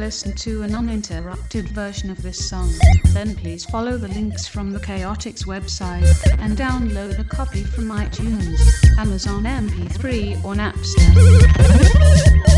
listen to an uninterrupted version of this song, then please follow the links from the Chaotix website and download a copy from iTunes, Amazon MP3 or Napster.